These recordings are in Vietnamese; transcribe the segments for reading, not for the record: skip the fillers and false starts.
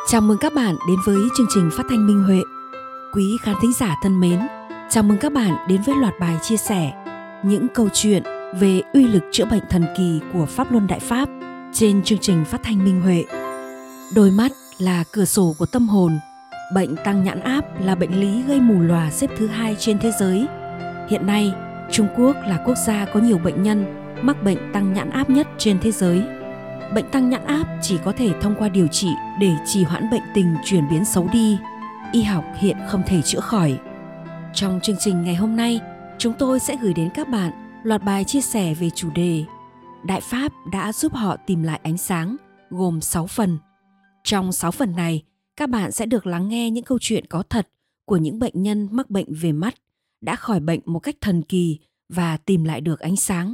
Chào mừng các bạn đến với chương trình phát thanh Minh Huệ. Quý khán thính giả thân mến, chào mừng các bạn đến với loạt bài chia sẻ những câu chuyện về uy lực chữa bệnh thần kỳ của Pháp Luân Đại Pháp trên chương trình phát thanh Minh Huệ. Đôi mắt là cửa sổ của tâm hồn. Bệnh tăng nhãn áp là bệnh lý gây mù lòa xếp thứ 2 trên thế giới. Hiện nay, Trung Quốc là quốc gia có nhiều bệnh nhân mắc bệnh tăng nhãn áp nhất trên thế giới. Bệnh tăng nhãn áp chỉ có thể thông qua điều trị để trì hoãn bệnh tình chuyển biến xấu đi. Y học hiện không thể chữa khỏi. Trong chương trình ngày hôm nay, chúng tôi sẽ gửi đến các bạn loạt bài chia sẻ về chủ đề Đại Pháp đã giúp họ tìm lại ánh sáng, gồm 6 phần. Trong 6 phần này, các bạn sẽ được lắng nghe những câu chuyện có thật của những bệnh nhân mắc bệnh về mắt, đã khỏi bệnh một cách thần kỳ và tìm lại được ánh sáng.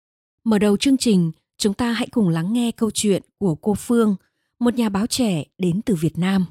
Mở đầu chương trình, chúng ta hãy cùng lắng nghe câu chuyện của cô Phương, một nhà báo trẻ đến từ Việt Nam.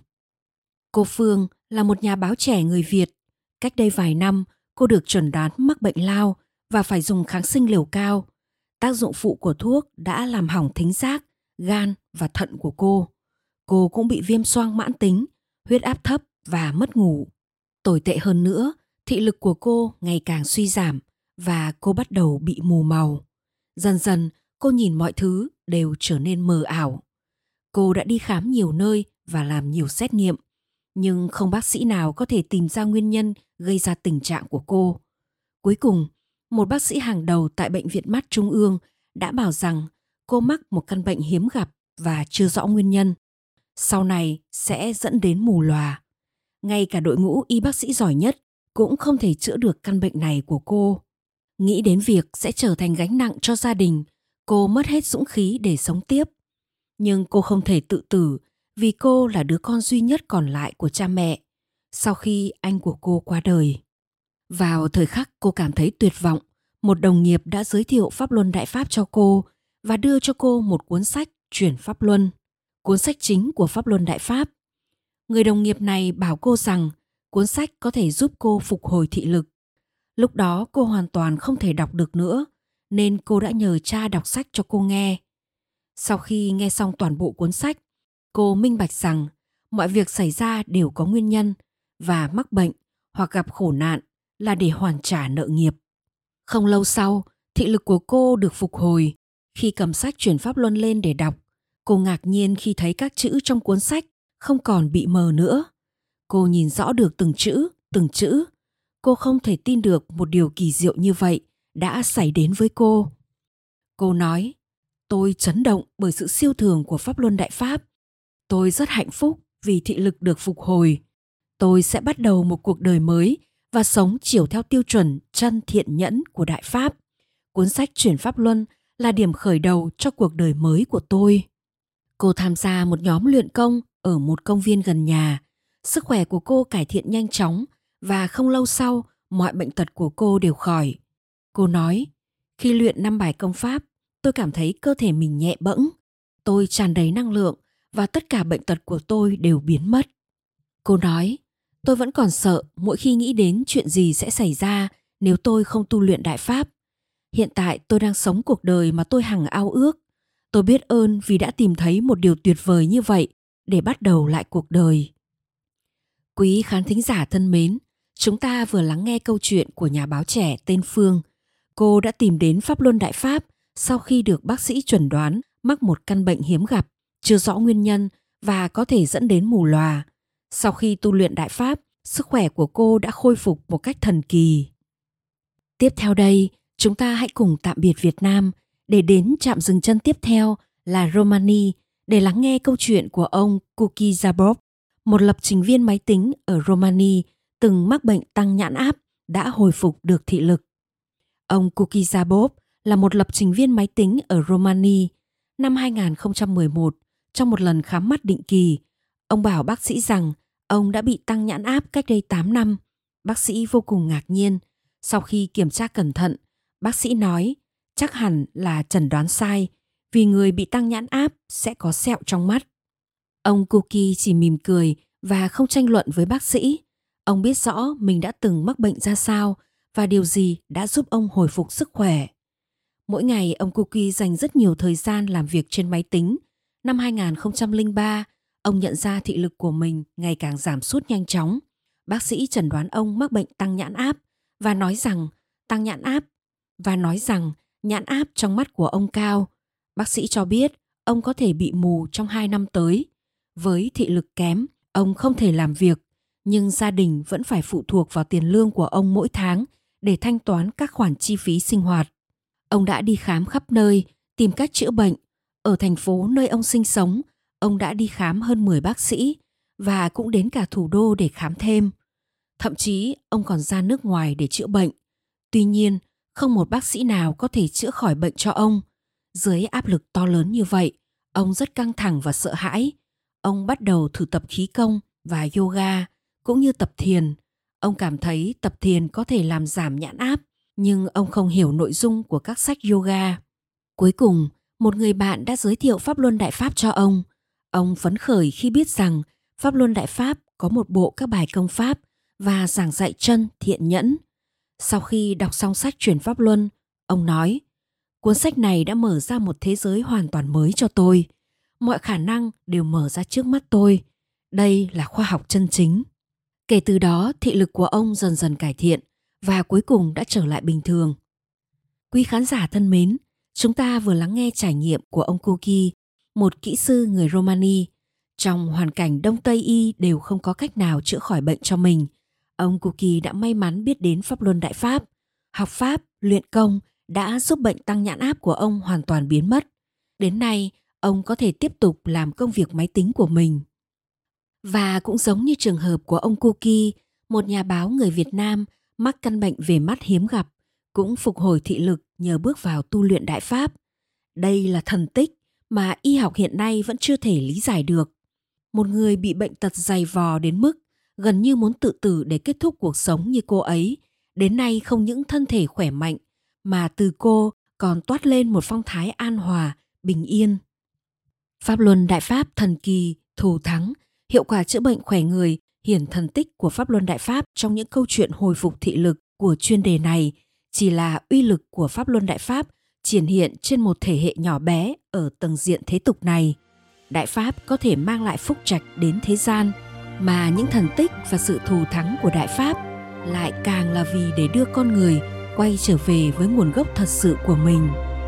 Cô Phương là một nhà báo trẻ người Việt. Cách đây vài năm, cô được chẩn đoán mắc bệnh lao và phải dùng kháng sinh liều cao. Tác dụng phụ của thuốc đã làm hỏng thính giác, gan và thận của cô. Cô cũng bị viêm xoang mãn tính, huyết áp thấp và mất ngủ. Tồi tệ hơn nữa, thị lực của cô ngày càng suy giảm và cô bắt đầu bị mù màu. Dần dần, cô nhìn mọi thứ đều trở nên mờ ảo. Cô đã đi khám nhiều nơi và làm nhiều xét nghiệm, nhưng không bác sĩ nào có thể tìm ra nguyên nhân gây ra tình trạng của cô. Cuối cùng, một bác sĩ hàng đầu tại Bệnh viện Mắt Trung ương đã bảo rằng cô mắc một căn bệnh hiếm gặp và chưa rõ nguyên nhân. Sau này sẽ dẫn đến mù lòa. Ngay cả đội ngũ y bác sĩ giỏi nhất cũng không thể chữa được căn bệnh này của cô. Nghĩ đến việc sẽ trở thành gánh nặng cho gia đình, cô mất hết dũng khí để sống tiếp. Nhưng cô không thể tự tử vì cô là đứa con duy nhất còn lại của cha mẹ sau khi anh của cô qua đời. Vào thời khắc cô cảm thấy tuyệt vọng, một đồng nghiệp đã giới thiệu Pháp Luân Đại Pháp cho cô và đưa cho cô một cuốn sách Chuyển Pháp Luân, cuốn sách chính của Pháp Luân Đại Pháp. Người đồng nghiệp này bảo cô rằng cuốn sách có thể giúp cô phục hồi thị lực. Lúc đó cô hoàn toàn không thể đọc được nữa, nên cô đã nhờ cha đọc sách cho cô nghe. Sau khi nghe xong toàn bộ cuốn sách, cô minh bạch rằng mọi việc xảy ra đều có nguyên nhân và mắc bệnh hoặc gặp khổ nạn là để hoàn trả nợ nghiệp. Không lâu sau, thị lực của cô được phục hồi. Khi cầm sách Chuyển Pháp Luân lên để đọc, cô ngạc nhiên khi thấy các chữ trong cuốn sách không còn bị mờ nữa. Cô nhìn rõ được từng chữ. Cô không thể tin được một điều kỳ diệu như vậy đã xảy đến với cô. Cô nói, tôi chấn động bởi sự siêu thường của Pháp Luân Đại Pháp. Tôi rất hạnh phúc vì thị lực được phục hồi. Tôi sẽ bắt đầu một cuộc đời mới và sống chiều theo tiêu chuẩn chân thiện nhẫn của Đại Pháp. Cuốn sách Chuyển Pháp Luân là điểm khởi đầu cho cuộc đời mới của tôi. Cô tham gia một nhóm luyện công ở một công viên gần nhà. Sức khỏe của cô cải thiện nhanh chóng và không lâu sau, mọi bệnh tật của cô đều khỏi. Cô nói, khi luyện 5 bài công pháp, tôi cảm thấy cơ thể mình nhẹ bẫng. Tôi tràn đầy năng lượng và tất cả bệnh tật của tôi đều biến mất. Cô nói, tôi vẫn còn sợ mỗi khi nghĩ đến chuyện gì sẽ xảy ra nếu tôi không tu luyện Đại Pháp. Hiện tại tôi đang sống cuộc đời mà tôi hằng ao ước. Tôi biết ơn vì đã tìm thấy một điều tuyệt vời như vậy để bắt đầu lại cuộc đời. Quý khán thính giả thân mến, chúng ta vừa lắng nghe câu chuyện của nhà báo trẻ tên Phương. Cô đã tìm đến Pháp Luân Đại Pháp sau khi được bác sĩ chẩn đoán mắc một căn bệnh hiếm gặp, chưa rõ nguyên nhân và có thể dẫn đến mù lòa. Sau khi tu luyện Đại Pháp, sức khỏe của cô đã khôi phục một cách thần kỳ. Tiếp theo đây, chúng ta hãy cùng tạm biệt Việt Nam để đến trạm dừng chân tiếp theo là Romania để lắng nghe câu chuyện của ông Kuki Zabov, một lập trình viên máy tính ở Romania từng mắc bệnh tăng nhãn áp đã hồi phục được thị lực. Ông Kuki Zabov là một lập trình viên máy tính ở Romania. Năm 2011, trong một lần khám mắt định kỳ, ông bảo bác sĩ rằng ông đã bị tăng nhãn áp cách đây 8 năm. Bác sĩ vô cùng ngạc nhiên. Sau khi kiểm tra cẩn thận, bác sĩ nói chắc hẳn là chẩn đoán sai vì người bị tăng nhãn áp sẽ có sẹo trong mắt. Ông Kuki chỉ mỉm cười và không tranh luận với bác sĩ. Ông biết rõ mình đã từng mắc bệnh ra sao và điều gì đã giúp ông hồi phục sức khỏe. Mỗi ngày ông Kuki dành rất nhiều thời gian làm việc trên máy tính. Năm 2003, Ông nhận ra thị lực của mình ngày càng giảm sút nhanh chóng. Bác sĩ chẩn đoán ông mắc bệnh tăng nhãn áp và nói rằng nhãn áp trong mắt của ông cao. Bác sĩ cho biết ông có thể bị mù trong 2 năm tới. Với thị lực kém, ông không thể làm việc, nhưng gia đình vẫn phải phụ thuộc vào tiền lương của ông mỗi tháng để thanh toán các khoản chi phí sinh hoạt. Ông đã đi khám khắp nơi, tìm cách chữa bệnh. Ở thành phố nơi ông sinh sống, ông đã đi khám hơn 10 bác sĩ và cũng đến cả thủ đô để khám thêm. Thậm chí ông còn ra nước ngoài để chữa bệnh. Tuy nhiên, không một bác sĩ nào có thể chữa khỏi bệnh cho ông. Dưới áp lực to lớn như vậy, ông rất căng thẳng và sợ hãi. Ông bắt đầu thử tập khí công và yoga, cũng như tập thiền. Ông cảm thấy tập thiền có thể làm giảm nhãn áp, nhưng ông không hiểu nội dung của các sách yoga. Cuối cùng, một người bạn đã giới thiệu Pháp Luân Đại Pháp cho ông. Ông phấn khởi khi biết rằng Pháp Luân Đại Pháp có một bộ các bài công pháp và giảng dạy chân thiện nhẫn. Sau khi đọc xong sách Chuyển Pháp Luân, ông nói, cuốn sách này đã mở ra một thế giới hoàn toàn mới cho tôi. Mọi khả năng đều mở ra trước mắt tôi. Đây là khoa học chân chính. Kể từ đó, thị lực của ông dần dần cải thiện và cuối cùng đã trở lại bình thường. Quý khán giả thân mến, chúng ta vừa lắng nghe trải nghiệm của ông Kuki, một kỹ sư người Romani. Trong hoàn cảnh Đông Tây y đều không có cách nào chữa khỏi bệnh cho mình, ông Kuki đã may mắn biết đến Pháp Luân Đại Pháp. Học pháp, luyện công đã giúp bệnh tăng nhãn áp của ông hoàn toàn biến mất. Đến nay, ông có thể tiếp tục làm công việc máy tính của mình. Và cũng giống như trường hợp của ông Kuki, một nhà báo người Việt Nam mắc căn bệnh về mắt hiếm gặp, cũng phục hồi thị lực nhờ bước vào tu luyện Đại Pháp. Đây là thần tích mà y học hiện nay vẫn chưa thể lý giải được. Một người bị bệnh tật dày vò đến mức gần như muốn tự tử để kết thúc cuộc sống như cô ấy, đến nay không những thân thể khỏe mạnh, mà từ cô còn toát lên một phong thái an hòa, bình yên. Pháp Luân Đại Pháp thần kỳ, thù thắng, hiệu quả chữa bệnh khỏe người, hiển thần tích của Pháp Luân Đại Pháp trong những câu chuyện hồi phục thị lực của chuyên đề này chỉ là uy lực của Pháp Luân Đại Pháp triển hiện trên một thể hệ nhỏ bé ở tầng diện thế tục này. Đại Pháp có thể mang lại phúc trạch đến thế gian, mà những thần tích và sự thù thắng của Đại Pháp lại càng là vì để đưa con người quay trở về với nguồn gốc thật sự của mình.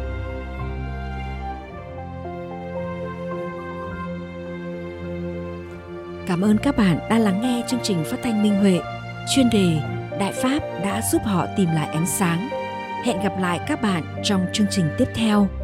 Cảm ơn các bạn đã lắng nghe chương trình phát thanh Minh Huệ, chuyên đề Đại Pháp đã giúp họ tìm lại ánh sáng. Hẹn gặp lại các bạn trong chương trình tiếp theo.